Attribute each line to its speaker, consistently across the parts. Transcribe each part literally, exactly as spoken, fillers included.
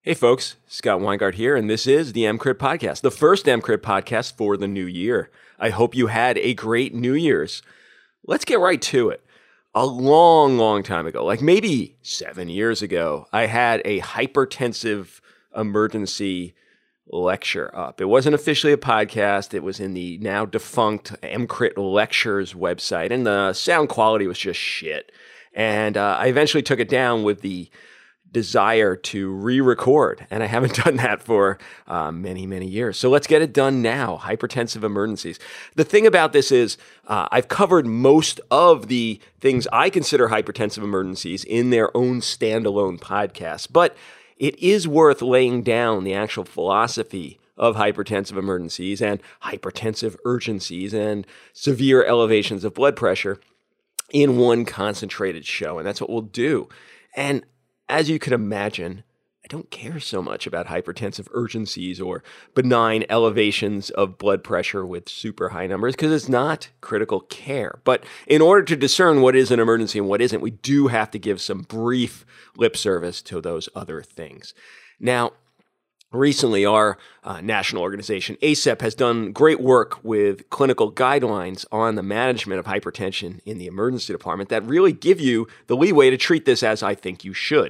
Speaker 1: Hey folks, Scott Weingart here, and this is the EMCrit Podcast, the first EMCrit podcast for the new year. I hope you had a great New Year's. Let's get right to it. A long, long time ago, like maybe seven years ago, I had a hypertensive emergency lecture up. It wasn't officially a podcast. It was in the now defunct EMCrit Lectures website, and the sound quality was just shit. And uh, I eventually took it down with the desire to re-record, and I haven't done that for uh, many, many years. So let's get it done now, hypertensive emergencies. The thing about this is uh, I've covered most of the things I consider hypertensive emergencies in their own standalone podcasts, but it is worth laying down the actual philosophy of hypertensive emergencies and hypertensive urgencies and severe elevations of blood pressure in one concentrated show, and that's what we'll do. And as you can imagine, I don't care so much about hypertensive urgencies or benign elevations of blood pressure with super high numbers because it's not critical care. But in order to discern what is an emergency and what isn't, we do have to give some brief lip service to those other things. Now, recently, our uh, national organization, A C E P, has done great work with clinical guidelines on the management of hypertension in the emergency department that really give you the leeway to treat this as I think you should.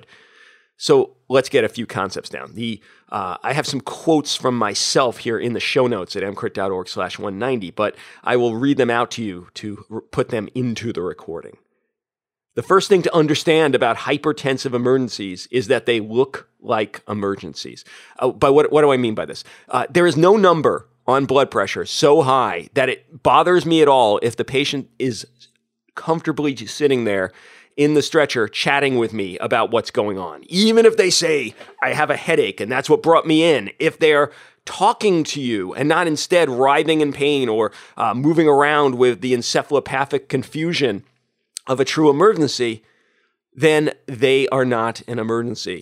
Speaker 1: So let's get a few concepts down. The uh, I have some quotes from myself here in the show notes at emcrit.org slash 190, but I will read them out to you to r- put them into the recording. The first thing to understand about hypertensive emergencies is that they look like emergencies. Uh, but what, what do I mean by this? Uh, there is no number on blood pressure so high that it bothers me at all if the patient is comfortably sitting there in the stretcher chatting with me about what's going on. Even if they say, I have a headache and that's what brought me in, if they're talking to you and not instead writhing in pain or uh, moving around with the encephalopathic confusion of a true emergency, then they are not an emergency.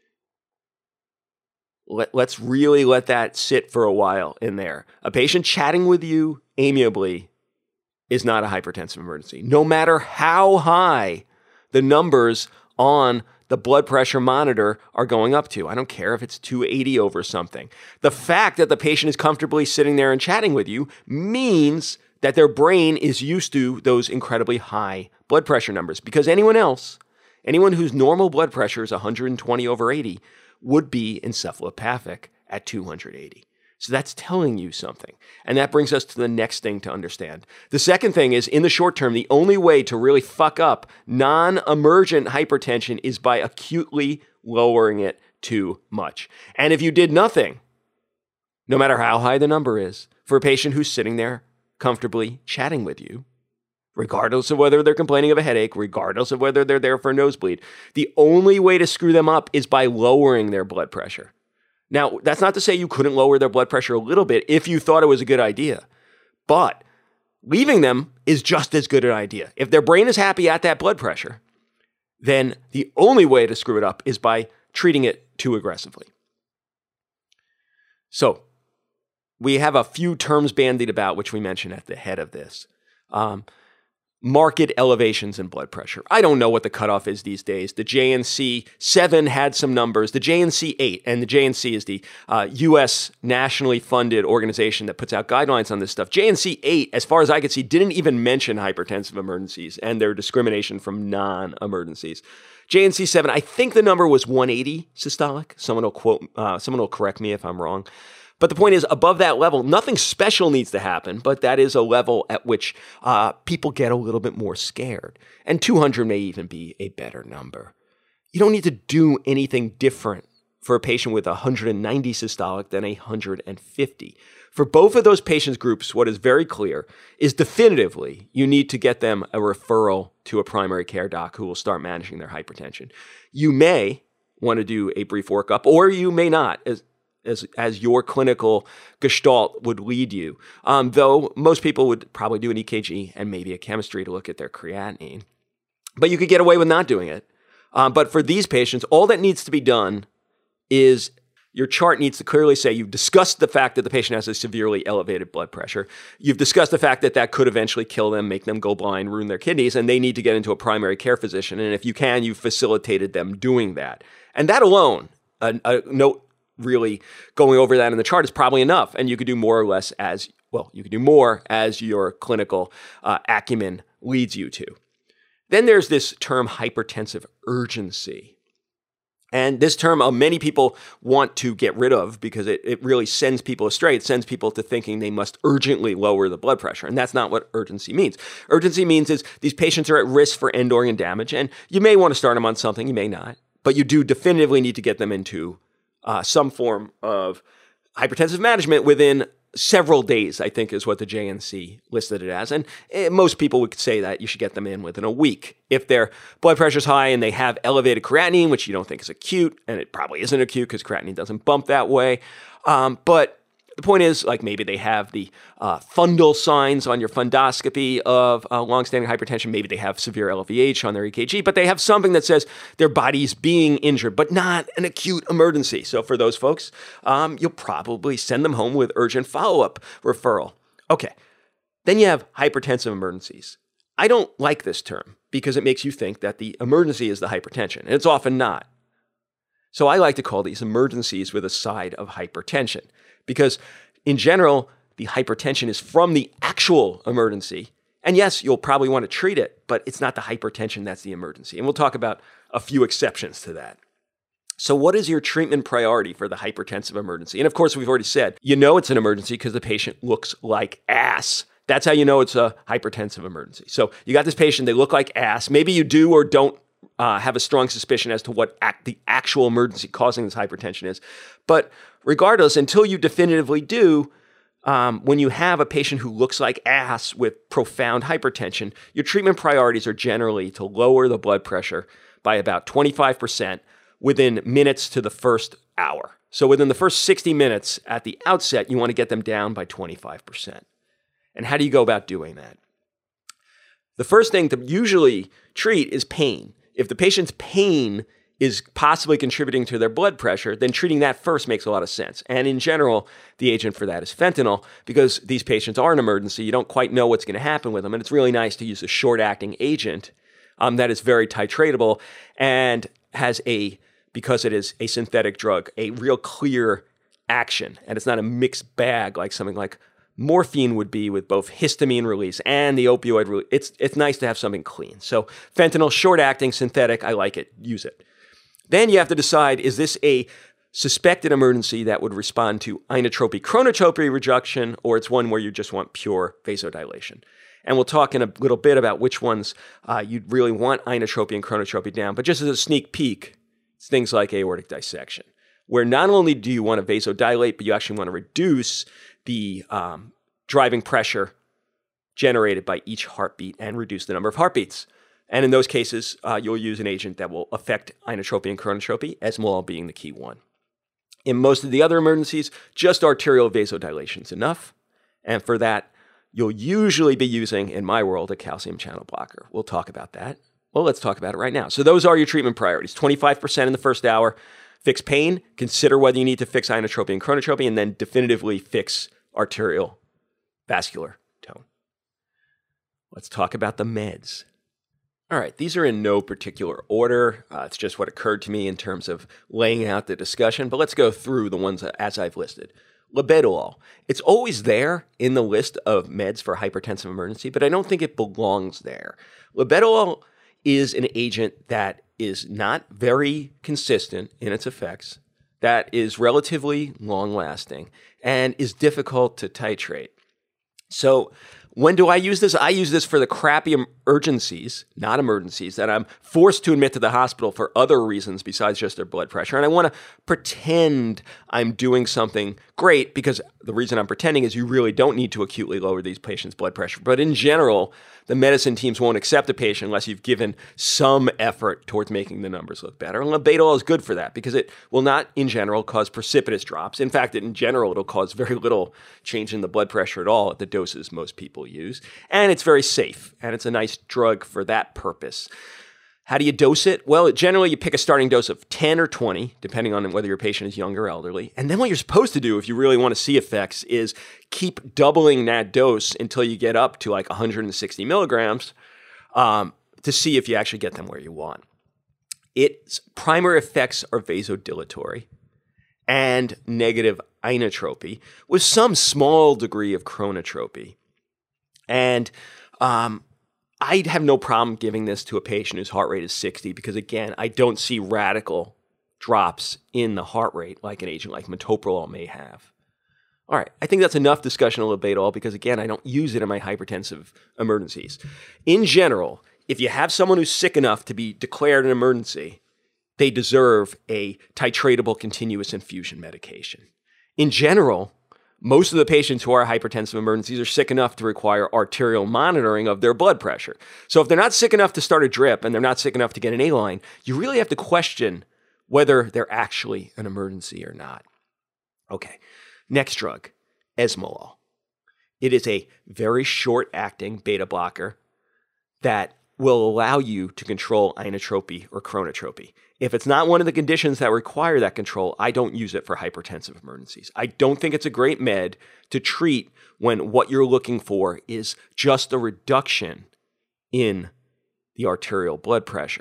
Speaker 1: Let, let's really let that sit for a while in there. A patient chatting with you amiably is not a hypertensive emergency. No matter how high the numbers on the blood pressure monitor are going up to. I don't care if it's two eighty over something. The fact that the patient is comfortably sitting there and chatting with you means that their brain is used to those incredibly high blood pressure numbers, because anyone else, anyone whose normal blood pressure is one hundred twenty over eighty, would be encephalopathic at two hundred eighty. So that's telling you something. And that brings us to the next thing to understand. The second thing is, in the short term, the only way to really fuck up non-emergent hypertension is by acutely lowering it too much. And if you did nothing, no matter how high the number is, for a patient who's sitting there comfortably chatting with you, regardless of whether they're complaining of a headache, regardless of whether they're there for a nosebleed, the only way to screw them up is by lowering their blood pressure. Now, that's not to say you couldn't lower their blood pressure a little bit if you thought it was a good idea, but leaving them is just as good an idea. If their brain is happy at that blood pressure, then the only way to screw it up is by treating it too aggressively. So, we have a few terms bandied about, which we mentioned at the head of this. Um, marked elevations in blood pressure. I don't know what the cutoff is these days. The J N C seven had some numbers. The J N C eight, and the J N C is the uh, U S nationally funded organization that puts out guidelines on this stuff. J N C eight, as far as I could see, didn't even mention hypertensive emergencies and their discrimination from non-emergencies. J N C seven, I think the number was one eighty systolic. Someone will quote, uh, someone will correct me if I'm wrong. But the point is, above that level, nothing special needs to happen, but that is a level at which uh, people get a little bit more scared. And two hundred may even be a better number. You don't need to do anything different for a patient with one hundred ninety systolic than one hundred fifty. For both of those patients groups, what is very clear is definitively you need to get them a referral to a primary care doc who will start managing their hypertension. You may want to do a brief workup, or you may not, as As, as your clinical gestalt would lead you. Um, though most people would probably do an E K G and maybe a chemistry to look at their creatinine. But you could get away with not doing it. Um, but for these patients, all that needs to be done is your chart needs to clearly say you've discussed the fact that the patient has a severely elevated blood pressure. You've discussed the fact that that could eventually kill them, make them go blind, ruin their kidneys, and they need to get into a primary care physician. And if you can, you've facilitated them doing that. And that alone a, a note really going over that in the chart is probably enough. And you could do more or less as, well, you could do more as your clinical uh, acumen leads you to. Then there's this term hypertensive urgency. And this term uh, many people want to get rid of because it, it really sends people astray. It sends people to thinking they must urgently lower the blood pressure. And that's not what urgency means. Urgency means is these patients are at risk for end organ damage. And you may want to start them on something, you may not. But you do definitively need to get them into uh, some form of hypertensive management within several days, I think is what the J N C listed it as. And eh, most people would say that you should get them in within a week. If their blood pressure is high and they have elevated creatinine, which you don't think is acute, and it probably isn't acute because creatinine doesn't bump that way. Um, but the point is, like maybe they have the uh, fundal signs on your fundoscopy of uh, longstanding hypertension. Maybe they have severe L V H on their E K G, but they have something that says their body's being injured, but not an acute emergency. So for those folks, um, you'll probably send them home with urgent follow-up referral. Okay, then you have hypertensive emergencies. I don't like this term because it makes you think that the emergency is the hypertension, and it's often not. So I like to call these emergencies with a side of hypertension. Because in general, the hypertension is from the actual emergency. And yes, you'll probably want to treat it, but it's not the hypertension that's the emergency. And we'll talk about a few exceptions to that. So what is your treatment priority for the hypertensive emergency? And of course, we've already said, you know it's an emergency because the patient looks like ass. That's how you know it's a hypertensive emergency. So you got this patient, they look like ass. Maybe you do or don't uh, have a strong suspicion as to what act, the actual emergency causing this hypertension is. But regardless, until you definitively do, um, when you have a patient who looks like ass with profound hypertension, your treatment priorities are generally to lower the blood pressure by about twenty-five percent within minutes to the first hour. So within the first sixty minutes at the outset, you want to get them down by twenty-five percent. And how do you go about doing that? The first thing to usually treat is pain. If the patient's pain is possibly contributing to their blood pressure, then treating that first makes a lot of sense. And in general, the agent for that is fentanyl because these patients are an emergency. You don't quite know what's going to happen with them. And it's really nice to use a short-acting agent um, that is very titratable and has a, because it is a synthetic drug, a real clear action. And it's not a mixed bag like something like morphine would be with both histamine release and the opioid release. It's, it's nice to have something clean. So fentanyl, short-acting, synthetic, I like it. Use it. Then you have to decide, is this a suspected emergency that would respond to inotropy chronotropy reduction, or it's one where you just want pure vasodilation? And we'll talk in a little bit about which ones uh, you'd really want inotropy and chronotropy down. But just as a sneak peek, it's things like aortic dissection, where not only do you want to vasodilate, but you actually want to reduce the um, driving pressure generated by each heartbeat and reduce the number of heartbeats. And in those cases, uh, you'll use an agent that will affect inotropy and chronotropy, esmolol being the key one. In most of the other emergencies, just arterial vasodilation is enough. And for that, you'll usually be using, in my world, a calcium channel blocker. We'll talk about that. Well, let's talk about it right now. So those are your treatment priorities. twenty-five percent in the first hour, fix pain, consider whether you need to fix inotropy and chronotropy, and then definitively fix arterial vascular tone. Let's talk about the meds. All right, these are in no particular order. Uh, it's just what occurred to me in terms of laying out the discussion, but let's go through the ones as I've listed. Labetalol. It's always there in the list of meds for hypertensive emergency, but I don't think it belongs there. Labetalol is an agent that is not very consistent in its effects, that is relatively long-lasting, and is difficult to titrate. So when do I use this? I use this for the crappy urgencies, not emergencies, that I'm forced to admit to the hospital for other reasons besides just their blood pressure. And I want to pretend I'm doing something great because the reason I'm pretending is you really don't need to acutely lower these patients' blood pressure. But in general, the medicine teams won't accept a patient unless you've given some effort towards making the numbers look better. And labetalol is good for that because it will not, in general, cause precipitous drops. In fact, in general, it'll cause very little change in the blood pressure at all at the doses most people use. And it's very safe, and it's a nice drug for that purpose. How do you dose it? Well, generally, you pick a starting dose of ten or twenty, depending on whether your patient is young or elderly. And then what you're supposed to do if you really want to see effects is keep doubling that dose until you get up to like one hundred sixty milligrams um, to see if you actually get them where you want. Its primary effects are vasodilatory and negative inotropy with some small degree of chronotropy. And um, I'd have no problem giving this to a patient whose heart rate is sixty because, again, I don't see radical drops in the heart rate like an agent like metoprolol may have. All right, I think that's enough discussion on labetalol because, again, I don't use it in my hypertensive emergencies. In general, if you have someone who's sick enough to be declared an emergency, they deserve a titratable continuous infusion medication. In general, most of the patients who are hypertensive emergencies are sick enough to require arterial monitoring of their blood pressure. So if they're not sick enough to start a drip and they're not sick enough to get an A-line, you really have to question whether they're actually an emergency or not. Okay, next drug, esmolol. It is a very short-acting beta blocker that will allow you to control inotropy or chronotropy. If it's not one of the conditions that require that control, I don't use it for hypertensive emergencies. I don't think it's a great med to treat when what you're looking for is just a reduction in the arterial blood pressure.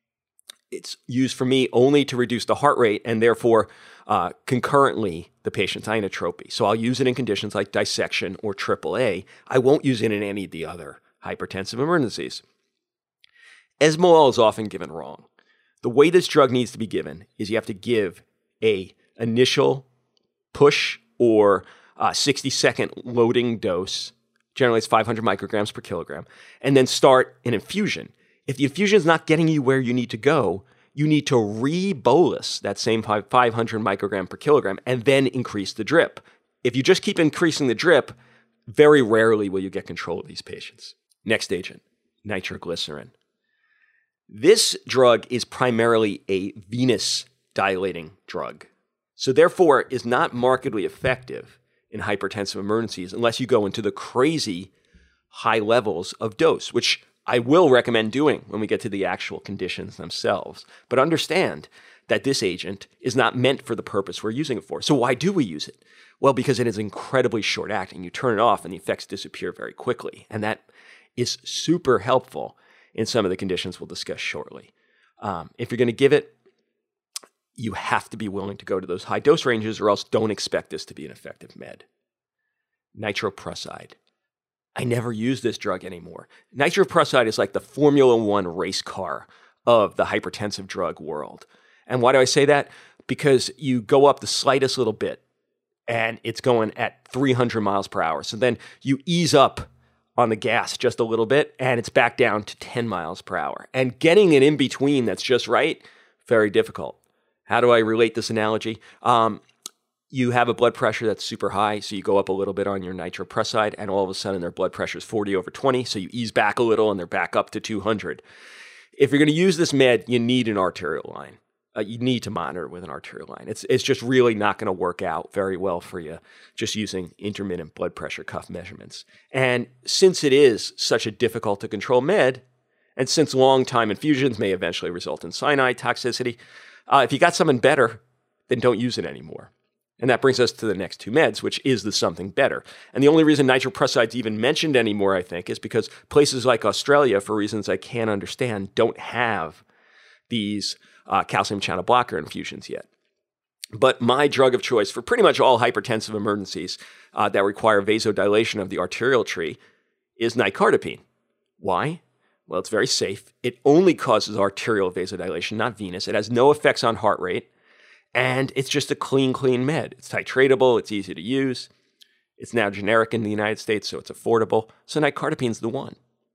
Speaker 1: It's used for me only to reduce the heart rate and therefore uh, concurrently the patient's inotropy. So I'll use it in conditions like dissection or triple A. I won't use it in any of the other hypertensive emergencies. Esmolol is often given wrong. The way this drug needs to be given is you have to give a initial push or uh, sixty second loading dose. Generally, it's five hundred micrograms per kilogram, and then start an infusion. If the infusion is not getting you where you need to go, you need to re-bolus that same five hundred microgram per kilogram and then increase the drip. If you just keep increasing the drip, very rarely will you get control of these patients. Next agent, nitroglycerin. This drug is primarily a venous dilating drug, so therefore is not markedly effective in hypertensive emergencies unless you go into the crazy high levels of dose, which I will recommend doing when we get to the actual conditions themselves. But understand that this agent is not meant for the purpose we're using it for. So why do we use it? Well, because it is incredibly short-acting. You turn it off and the effects disappear very quickly, and that is super helpful in some of the conditions we'll discuss shortly. Um, if you're going to give it, you have to be willing to go to those high dose ranges or else don't expect this to be an effective med. Nitroprusside. I never use this drug anymore. Nitroprusside is like the Formula One race car of the hypertensive drug world. And why do I say that? Because you go up the slightest little bit and it's going at three hundred miles per hour. So then you ease up on the gas just a little bit, and it's back down to ten miles per hour. And getting it in between that's just right, very difficult. How do I relate this analogy? Um, you have a blood pressure that's super high, so you go up a little bit on your nitroprusside, and all of a sudden their blood pressure is forty over twenty, so you ease back a little, and they're back up to two hundred. If you're going to use this med, you need an arterial line. Uh, you need to monitor with an arterial line. It's it's just really not going to work out very well for you just using intermittent blood pressure cuff measurements. And since it is such a difficult to control med, and since long time infusions may eventually result in cyanide toxicity, uh, if you got something better, then don't use it anymore. And that brings us to the next two meds, which is the something better. And the only reason nitroprusside's even mentioned anymore, I think, is because places like Australia, for reasons I can't understand, don't have these Uh, calcium channel blocker infusions yet. But my drug of choice for pretty much all hypertensive emergencies uh, that require vasodilation of the arterial tree is nicardipine. Why? Well, it's very safe. It only causes arterial vasodilation, not venous. It has no effects on heart rate. And it's just a clean, clean med. It's titratable. It's easy to use. It's now generic in the United States, so it's affordable. So nicardipine's the one.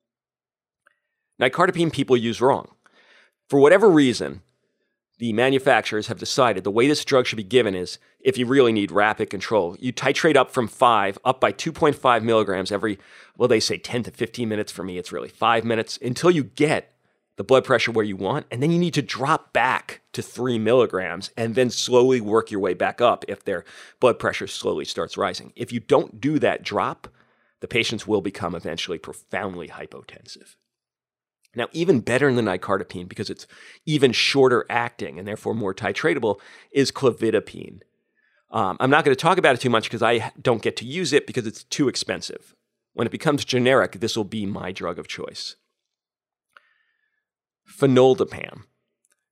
Speaker 1: Nicardipine people use wrong. For whatever reason, the manufacturers have decided the way this drug should be given is, if you really need rapid control, you titrate up from five, up by two point five milligrams every, well, they say ten to fifteen minutes. For me, it's really five minutes until you get the blood pressure where you want. And then you need to drop back to three milligrams and then slowly work your way back up if their blood pressure slowly starts rising. If you don't do that drop, the patients will become eventually profoundly hypotensive. Now, even better than nicardipine, because it's even shorter acting and therefore more titratable, is clofidipine. Um, I'm not going to talk about it too much because I don't get to use it because it's too expensive. When it becomes generic, this will be my drug of choice. Phenoldipam.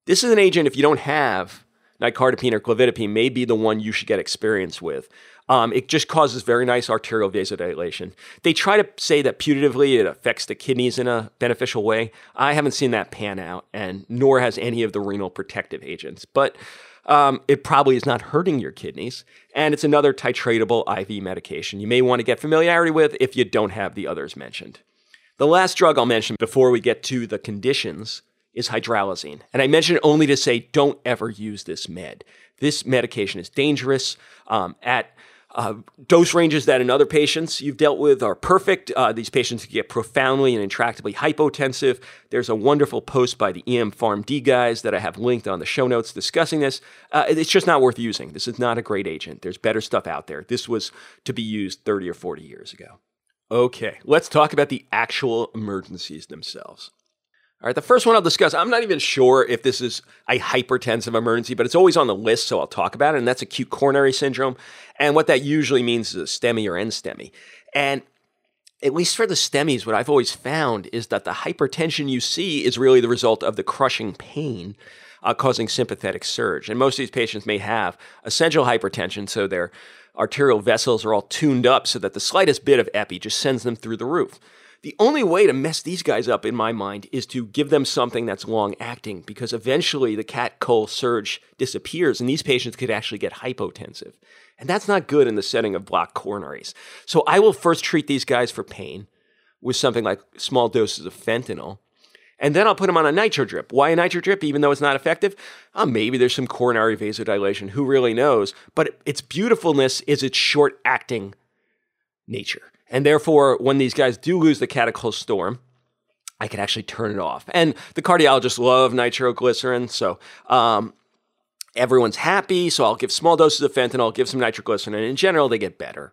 Speaker 1: This is an agent, if you don't have nicardipine or clofidipine, may be the one you should get experience with. Um, it just causes very nice arterial vasodilation. They try to say that putatively it affects the kidneys in a beneficial way. I haven't seen that pan out, and nor has any of the renal protective agents. But um, it probably is not hurting your kidneys, and it's another titratable I V medication you may want to get familiarity with if you don't have the others mentioned. The last drug I'll mention before we get to the conditions is hydralazine. And I mention it only to say don't ever use this med. This medication is dangerous. Um, at uh, dose ranges that in other patients you've dealt with are perfect. Uh, these patients get profoundly and intractably hypotensive. There's a wonderful post by the E M PharmD guys that I have linked on the show notes discussing this. Uh, it's just not worth using. This is not a great agent. There's better stuff out there. This was to be used thirty or forty years ago. Okay, let's talk about the actual emergencies themselves. All right, the first one I'll discuss, I'm not even sure if this is a hypertensive emergency, but it's always on the list, so I'll talk about it, and that's acute coronary syndrome. And what that usually means is a STEMI or N STEMI. And at least for the STEMIs, what I've always found is that the hypertension you see is really the result of the crushing pain uh, causing sympathetic surge. And most of these patients may have essential hypertension, so their arterial vessels are all tuned up so that the slightest bit of epi just sends them through the roof. The only way to mess these guys up, in my mind, is to give them something that's long-acting, because eventually the cat-col surge disappears and these patients could actually get hypotensive. And that's not good in the setting of blocked coronaries. So I will first treat these guys for pain with something like small doses of fentanyl, and then I'll put them on a nitro drip. Why a nitro drip, even though it's not effective? Oh, maybe there's some coronary vasodilation. Who really knows? But its beautifulness is its short-acting nature. And therefore, when these guys do lose the catechol storm, I can actually turn it off. And the cardiologists love nitroglycerin, so um, everyone's happy. So I'll give small doses of fentanyl, give some nitroglycerin, and in general, they get better.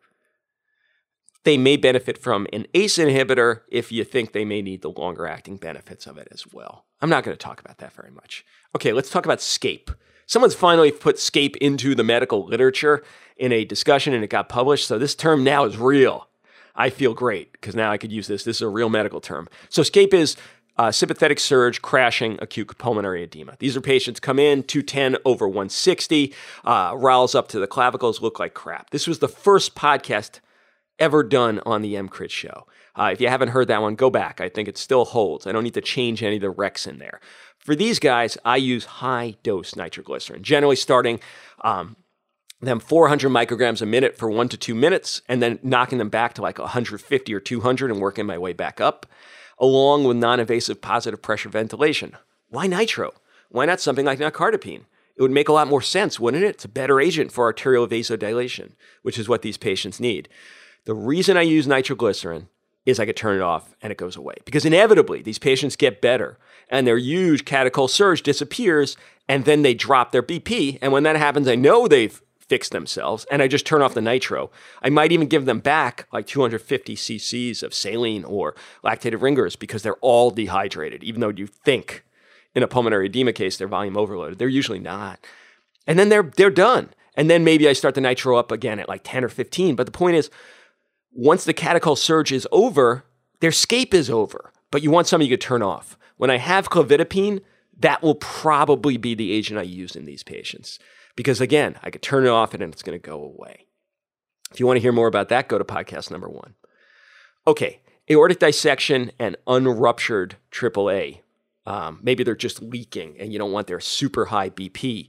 Speaker 1: They may benefit from an A C E inhibitor if you think they may need the longer-acting benefits of it as well. I'm not going to talk about that very much. Okay, let's talk about SCAPE. Someone's finally put SCAPE into the medical literature in a discussion, and it got published, so this term now is real. I feel great because now I could use this. This is a real medical term. So SCAPE is uh, sympathetic surge crashing acute pulmonary edema. These are patients come in, two ten over one sixty, uh, riles up to the clavicles, look like crap. This was the first podcast ever done on the EMCrit show. Uh, if you haven't heard that one, go back. I think it still holds. I don't need to change any of the recs in there. For these guys, I use high-dose nitroglycerin, generally starting um, them four hundred micrograms a minute for one to two minutes, and then knocking them back to like one hundred fifty or two hundred and working my way back up, along with non-invasive positive pressure ventilation. Why nitro? Why not something like nicardipine? It would make a lot more sense, wouldn't it? It's a better agent for arterial vasodilation, which is what these patients need. The reason I use nitroglycerin is I could turn it off and it goes away. Because inevitably, these patients get better and their huge catechol surge disappears and then they drop their B P. And when that happens, I know they've fix themselves, and I just turn off the nitro. I might even give them back like two hundred fifty cc's of saline or lactated ringers because they're all dehydrated, even though you think in a pulmonary edema case they're volume overloaded. They're usually not. And then they're they're done. And then maybe I start the nitro up again at like ten or fifteen. But the point is, once the catechol surge is over, their SCAPE is over. But you want something you could turn off. When I have clofidipine, that will probably be the agent I use in these patients. Because again, I could turn it off and it's going to go away. If you want to hear more about that, go to podcast number one. Okay, aortic dissection and unruptured triple A. Um, maybe they're just leaking and you don't want their super high B P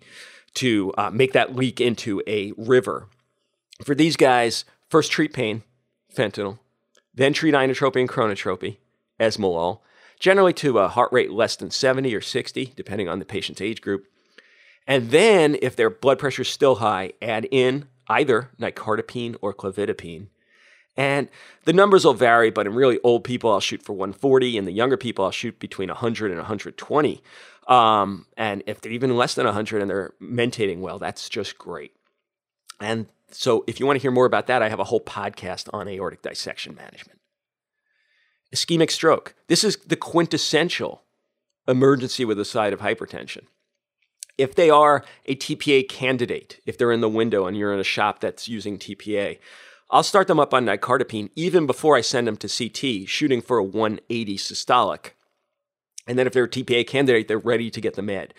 Speaker 1: to uh, make that leak into a river. For these guys, first treat pain, fentanyl, then treat inotropy and chronotropy, esmolol, generally to a heart rate less than seventy or sixty, depending on the patient's age group. And then, if their blood pressure is still high, add in either nicardipine or clofidipine. And the numbers will vary, but in really old people, I'll shoot for one forty. In the younger people, I'll shoot between one hundred and one hundred twenty. Um, and if they're even less than one hundred and they're mentating well, that's just great. And so if you want to hear more about that, I have a whole podcast on aortic dissection management. Ischemic stroke. This is the quintessential emergency with a side of hypertension. If they are a T P A candidate, if they're in the window and you're in a shop that's using T P A, I'll start them up on nicardipine even before I send them to C T, shooting for a one eighty systolic. And then if they're a T P A candidate, they're ready to get the med.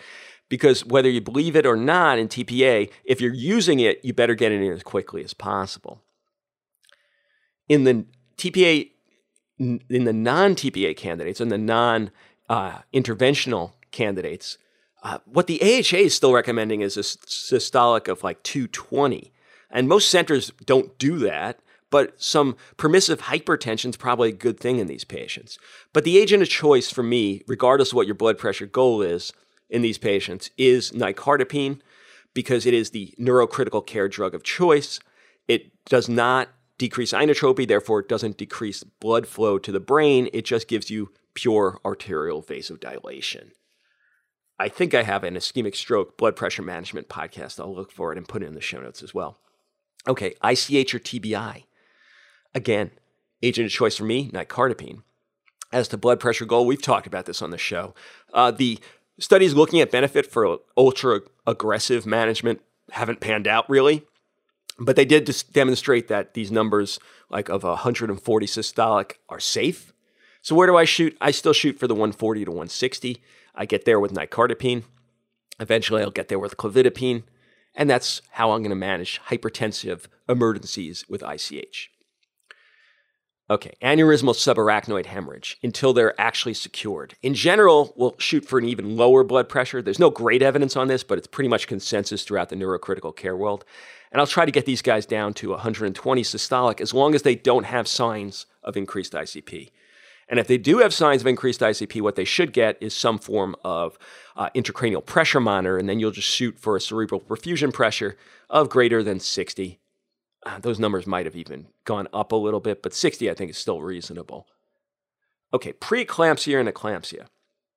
Speaker 1: Because whether you believe it or not in T P A, if you're using it, you better get it in as quickly as possible. In the T P A, in the non-T P A candidates, in the non-interventional uh, candidates, uh, what the A H A is still recommending is a systolic of like two twenty. And most centers don't do that, but some permissive hypertension is probably a good thing in these patients. But the agent of choice for me, regardless of what your blood pressure goal is in these patients, is nicardipine, because it is the neurocritical care drug of choice. It does not decrease inotropy, therefore it doesn't decrease blood flow to the brain. It just gives you pure arterial vasodilation. I think I have an ischemic stroke blood pressure management podcast. I'll look for it and put it in the show notes as well. Okay, I C H or T B I. Again, agent of choice for me, nicardipine. As to blood pressure goal, we've talked about this on the show. Uh, the studies looking at benefit for ultra-aggressive management haven't panned out really, but they did just demonstrate that these numbers, like of one hundred forty systolic, are safe. So where do I shoot? I still shoot for the one forty to one sixty. I get there with nicardipine. Eventually, I'll get there with clofidipine. And that's how I'm going to manage hypertensive emergencies with I C H. Okay, aneurysmal subarachnoid hemorrhage until they're actually secured. In general, we'll shoot for an even lower blood pressure. There's no great evidence on this, but it's pretty much consensus throughout the neurocritical care world. And I'll try to get these guys down to one hundred twenty systolic as long as they don't have signs of increased I C P. And if they do have signs of increased I C P, what they should get is some form of uh, intracranial pressure monitor, and then you'll just shoot for a cerebral perfusion pressure of greater than sixty. Uh, those numbers might have even gone up a little bit, but sixty I think is still reasonable. Okay, preeclampsia and eclampsia.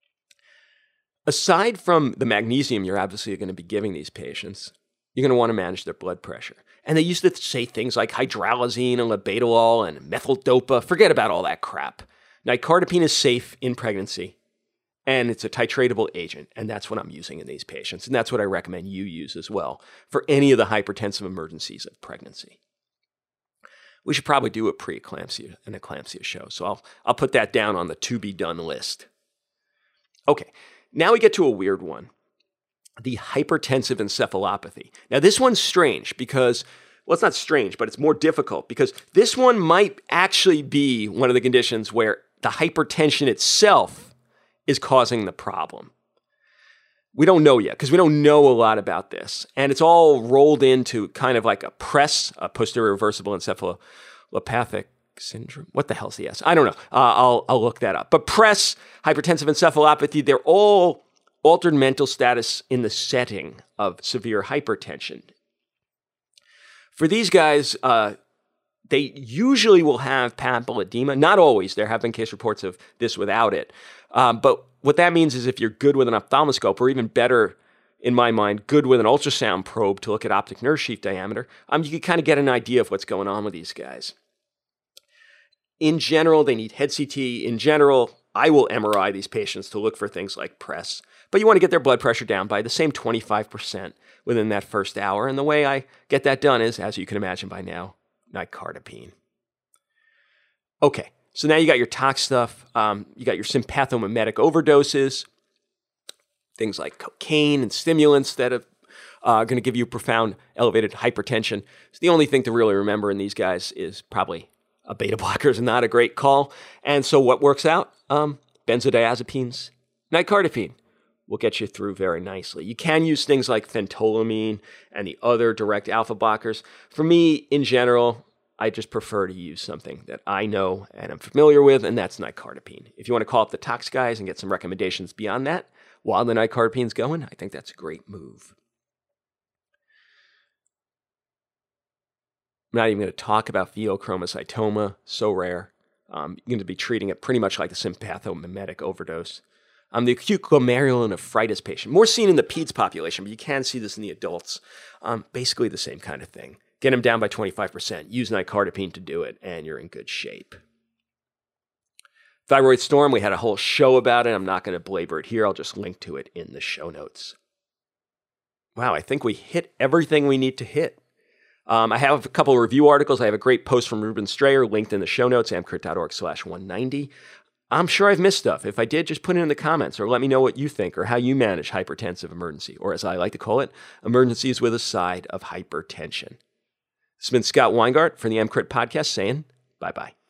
Speaker 1: Aside from the magnesium you're obviously going to be giving these patients, you're going to want to manage their blood pressure. And they used to say things like hydralazine and labetalol and methyldopa. Forget about all that crap. Nicardipine is safe in pregnancy, and it's a titratable agent, and that's what I'm using in these patients, and that's what I recommend you use as well for any of the hypertensive emergencies of pregnancy. We should probably do a preeclampsia and eclampsia show, so I'll, I'll put that down on the to-be-done list. Okay, now we get to a weird one, the hypertensive encephalopathy. Now, this one's strange because well, it's not strange, but it's more difficult because this one might actually be one of the conditions where the hypertension itself is causing the problem. We don't know yet because we don't know a lot about this. And it's all rolled into kind of like a PRESS, a posterior reversible encephalopathic syndrome. What the hell's the S? I don't know. Uh, I'll, I'll look that up. But PRESS, hypertensive encephalopathy, they're all altered mental status in the setting of severe hypertension. For these guys, uh, they usually will have papilledema. Not always. There have been case reports of this without it. Um, but what that means is if you're good with an ophthalmoscope, or even better, in my mind, good with an ultrasound probe to look at optic nerve sheath diameter, um, you can kind of get an idea of what's going on with these guys. In general, they need head C T. In general, I will M R I these patients to look for things like PRESS. But you want to get their blood pressure down by the same twenty-five percent within that first hour. And the way I get that done is, as you can imagine by now, nicardipine. Okay, so now you got your tox stuff. Um, you got your sympathomimetic overdoses, things like cocaine and stimulants that are uh, going to give you profound elevated hypertension. So the only thing to really remember in these guys is probably a beta blocker is not a great call. And so what works out? Um, benzodiazepines, nicardipine will get you through very nicely. You can use things like phentolamine and the other direct alpha blockers. For me, in general, I just prefer to use something that I know and I'm familiar with, and that's nicardipine. If you want to call up the tox guys and get some recommendations beyond that, while the nicardipine's going, I think that's a great move. I'm not even going to talk about pheochromocytoma, so rare. Um, you're going to be treating it pretty much like the sympathomimetic overdose. Um, the acute glomerulonephritis patient, more seen in the peds population, but you can see this in the adults. Um, basically the same kind of thing. Get them down by twenty-five percent. Use nicardipine to do it, and you're in good shape. Thyroid storm, we had a whole show about it. I'm not going to belabor it here. I'll just link to it in the show notes. Wow, I think we hit everything we need to hit. Um, I have a couple of review articles. I have a great post from Ruben Strayer linked in the show notes, amcrit.org slash 190. I'm sure I've missed stuff. If I did, just put it in the comments or let me know what you think or how you manage hypertensive emergency, or as I like to call it, emergencies with a side of hypertension. This has been Scott Weingart for the EMCrit podcast saying bye-bye.